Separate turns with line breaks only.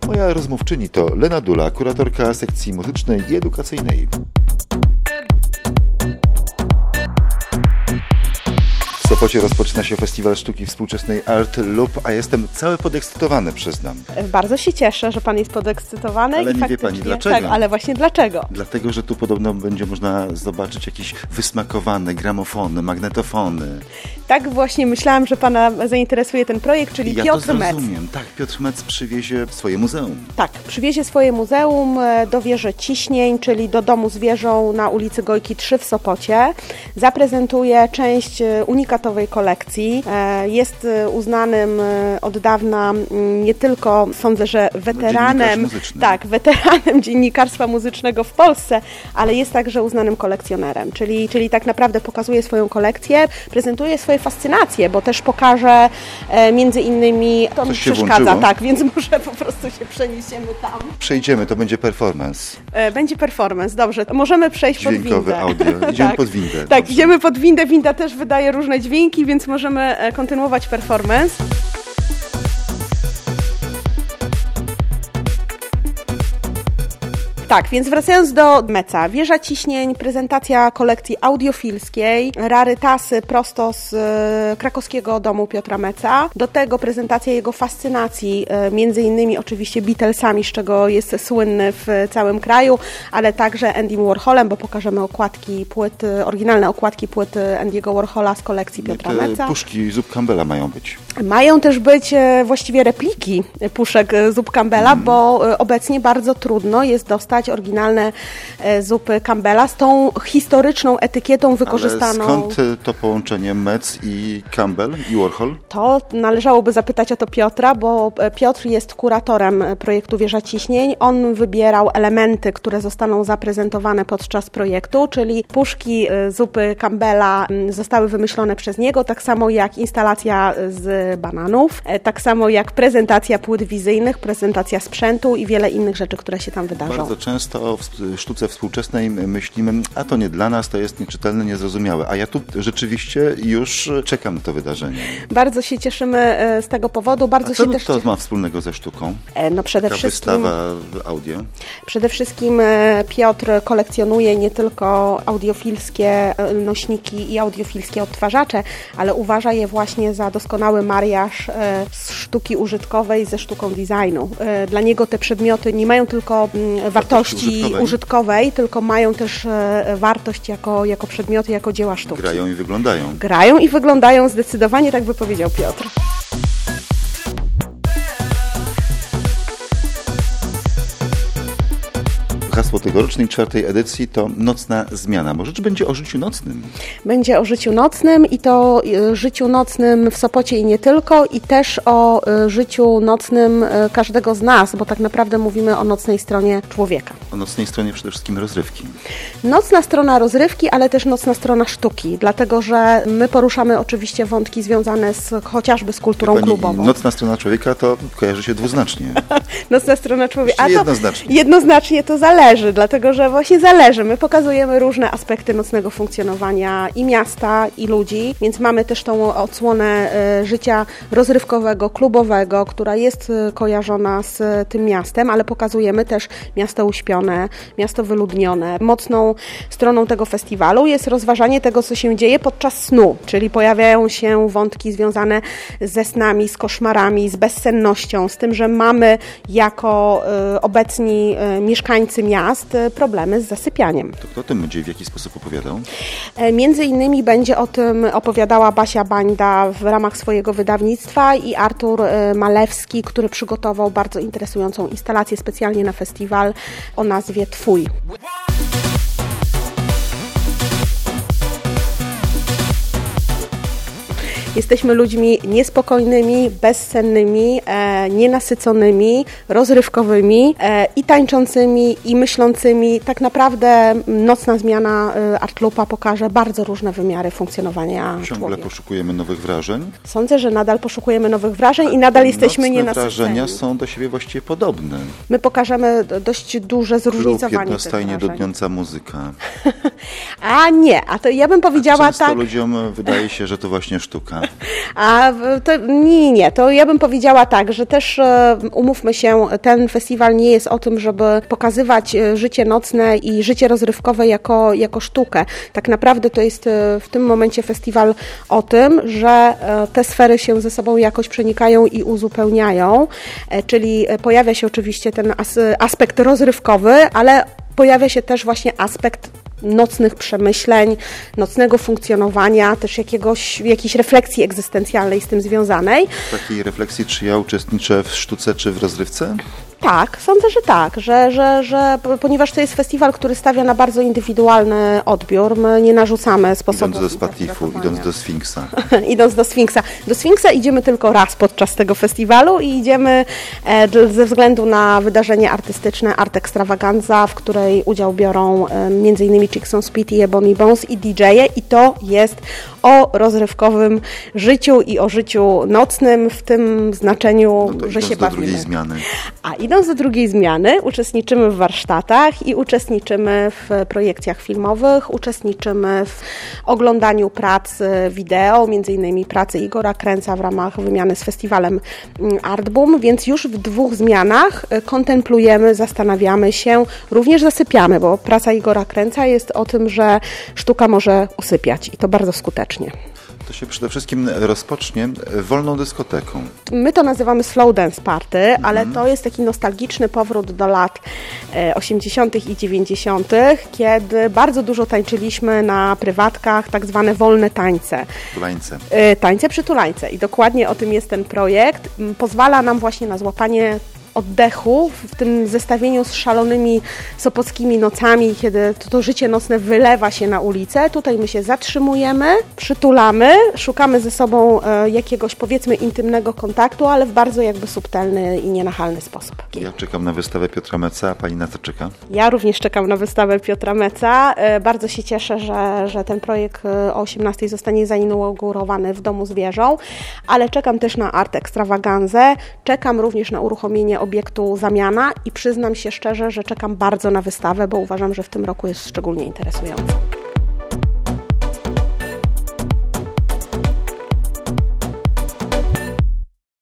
Moja rozmówczyni to Lena Dula, kuratorka sekcji muzycznej i edukacyjnej. W Sopocie rozpoczyna się Festiwal Sztuki Współczesnej Art Loop, a jestem cały podekscytowany, przyznam.
Bardzo się cieszę, że pan jest podekscytowany.
Ale
i
nie wie pani dlaczego.
Tak, ale właśnie dlaczego?
Dlatego, że tu podobno będzie można zobaczyć jakieś wysmakowane gramofony, magnetofony.
Tak właśnie myślałam, że pana zainteresuje ten projekt, czyli Piotr Metz.
Ja to zrozumiem. Tak, Piotr Metz przywiezie swoje muzeum.
Tak, przywiezie swoje muzeum do Wieży Ciśnień, czyli do Domu Zwierząt na ulicy Gojki 3 w Sopocie. Zaprezentuje część unikatowej kolekcji. Jest uznanym od dawna nie tylko, sądzę, że weteranem, weteranem dziennikarstwa muzycznego w Polsce, ale jest także uznanym kolekcjonerem, czyli tak naprawdę pokazuje swoją kolekcję, prezentuje swoje fascynacje, bo też pokaże między innymi, to mi przeszkadza, tak, więc może po prostu się przeniesiemy tam.
Przejdziemy, to będzie performance.
Będzie performance, dobrze. Możemy przejść pod windę.
Dźwiękowe audio. Idziemy pod windę.
Tak, idziemy pod windę. Winda też wydaje różne dźwięki, więc możemy kontynuować performance. Tak, więc wracając do Metza. Wieża Ciśnień, prezentacja kolekcji audiofilskiej, rarytasy prosto z krakowskiego domu Piotra Metza. Do tego prezentacja jego fascynacji, między innymi oczywiście Beatlesami, z czego jest słynny w całym kraju, ale także Andym Warholem, bo pokażemy okładki płyt, oryginalne okładki płyt Andy'ego Warhola z kolekcji Piotra Metza.
Puszki Zub Campbella mają być.
Mają też być właściwie repliki puszek Zub Campbella, bo obecnie bardzo trudno jest dostać oryginalne zupy Campbella z tą historyczną etykietą wykorzystaną.
Ale skąd to połączenie Metz i Campbell i Warhol?
To należałoby zapytać o to Piotra, bo Piotr jest kuratorem projektu Wieża Ciśnień. On wybierał elementy, które zostaną zaprezentowane podczas projektu, czyli puszki zupy Campbella zostały wymyślone przez niego, tak samo jak instalacja z bananów, tak samo jak prezentacja płyt wizyjnych, prezentacja sprzętu i wiele innych rzeczy, które się tam wydarzą.
Bardzo często o sztuce współczesnej myślimy, a to nie dla nas, to jest nieczytelne, niezrozumiałe. A ja tu rzeczywiście już czekam na to wydarzenie.
Bardzo się cieszymy z tego powodu.
Co ma wspólnego ze sztuką?
No przede wszystkim
wystawa audio?
Przede wszystkim Piotr kolekcjonuje nie tylko audiofilskie nośniki i audiofilskie odtwarzacze, ale uważa je właśnie za doskonały mariaż z sztuki użytkowej ze sztuką designu. Dla niego te przedmioty nie mają tylko wartości użytkowej, tylko mają też wartość jako przedmioty, jako dzieła sztuki.
Grają i wyglądają.
Grają i wyglądają zdecydowanie, tak by powiedział Piotr.
Hasło tegorocznej 4. edycji to nocna zmiana. Bo rzecz będzie o życiu nocnym.
Będzie o życiu nocnym i to życiu nocnym w Sopocie i nie tylko, i też o życiu nocnym każdego z nas, bo tak naprawdę mówimy o nocnej stronie człowieka.
O nocnej stronie przede wszystkim rozrywki.
Nocna strona rozrywki, ale też nocna strona sztuki, dlatego że my poruszamy oczywiście wątki związane chociażby z kulturą klubową.
Nocna strona człowieka to kojarzy się dwuznacznie.
Nocna strona człowieka.
Jednoznacznie.
Jednoznacznie to zależy, dlatego że właśnie zależy. My pokazujemy różne aspekty nocnego funkcjonowania i miasta, i ludzi, więc mamy też tą odsłonę życia rozrywkowego, klubowego, która jest kojarzona z tym miastem, ale pokazujemy też miasto uśpione, miasto wyludnione. Mocną stroną tego festiwalu jest rozważanie tego, co się dzieje podczas snu, czyli pojawiają się wątki związane ze snami, z koszmarami, z bezsennością, z tym, że mamy jako obecni mieszkańcy miast problemy z zasypianiem.
To kto o tym będzie w jaki sposób opowiadał?
Między innymi będzie o tym opowiadała Basia Bańda w ramach swojego wydawnictwa i Artur Malewski, który przygotował bardzo interesującą instalację specjalnie na festiwal o nazwie Twój. Jesteśmy ludźmi niespokojnymi, bezsennymi, nienasyconymi, rozrywkowymi i tańczącymi, i myślącymi. Tak naprawdę nocna zmiana Art Loopa pokaże bardzo różne wymiary funkcjonowania
człowieka. Ciągle poszukujemy nowych wrażeń?
Sądzę, że nadal poszukujemy nowych wrażeń i nadal jesteśmy nienasyceni.
Wrażenia są do siebie właściwie podobne.
My pokażemy dość duże zróżnicowanie
Klub jednostajnie dudniąca muzyka.
A nie, a to ja bym powiedziała
często
tak.
ludziom wydaje się, że to właśnie sztuka.
Nie. To ja bym powiedziała tak, że też umówmy się, ten festiwal nie jest o tym, żeby pokazywać życie nocne i życie rozrywkowe jako sztukę. Tak naprawdę to jest w tym momencie festiwal o tym, że te sfery się ze sobą jakoś przenikają i uzupełniają, czyli pojawia się oczywiście ten aspekt rozrywkowy, ale pojawia się też właśnie aspekt nocnych przemyśleń, nocnego funkcjonowania, też jakiejś refleksji egzystencjalnej z tym związanej.
Takiej refleksji, czy ja uczestniczę w sztuce, czy w rozrywce?
Tak, sądzę, że tak, że ponieważ to jest festiwal, który stawia na bardzo indywidualny odbiór, my nie narzucamy sposobów.
Idąc do Spatifu, idąc do Sfinksa.
Idąc do Sfinksa. Do Sfinksa idziemy tylko raz podczas tego festiwalu i idziemy ze względu na wydarzenie artystyczne Art Extravaganza, w której udział biorą m.in. Chicks on Speed i Ebony Bones i DJ-e i to jest o rozrywkowym życiu i o życiu nocnym w tym znaczeniu, że się bawimy.
Drugiej zmiany.
A idąc do drugiej zmiany, uczestniczymy w warsztatach i uczestniczymy w projekcjach filmowych, uczestniczymy w oglądaniu prac wideo, m.in. pracy Igora Kręca w ramach wymiany z festiwalem Artboom, więc już w 2 zmianach kontemplujemy, zastanawiamy się, również zasypiamy, bo praca Igora Kręca jest o tym, że sztuka może usypiać i to bardzo skutecznie.
To się przede wszystkim rozpocznie wolną dyskoteką.
My to nazywamy Slow Dance Party, ale to jest taki nostalgiczny powrót do lat 80. i 90., kiedy bardzo dużo tańczyliśmy na prywatkach, tak zwane wolne tańce.
Tulańce.
Tańce przy tulańce i dokładnie o tym jest ten projekt. Pozwala nam właśnie na złapanie oddechu w tym zestawieniu z szalonymi sopockimi nocami, kiedy to życie nocne wylewa się na ulicę. Tutaj my się zatrzymujemy, przytulamy, szukamy ze sobą jakiegoś powiedzmy intymnego kontaktu, ale w bardzo jakby subtelny i nienachalny sposób.
Ja czekam na wystawę Piotra Meca, a pani na co czeka?
Ja również czekam na wystawę Piotra Meca. Bardzo się cieszę, że ten projekt o 18:00 zostanie zainaugurowany w Domu z wieżą, ale czekam też na Art Extravaganzę, czekam również na uruchomienie obiektu Zamiana i przyznam się szczerze, że czekam bardzo na wystawę, bo uważam, że w tym roku jest szczególnie interesująca.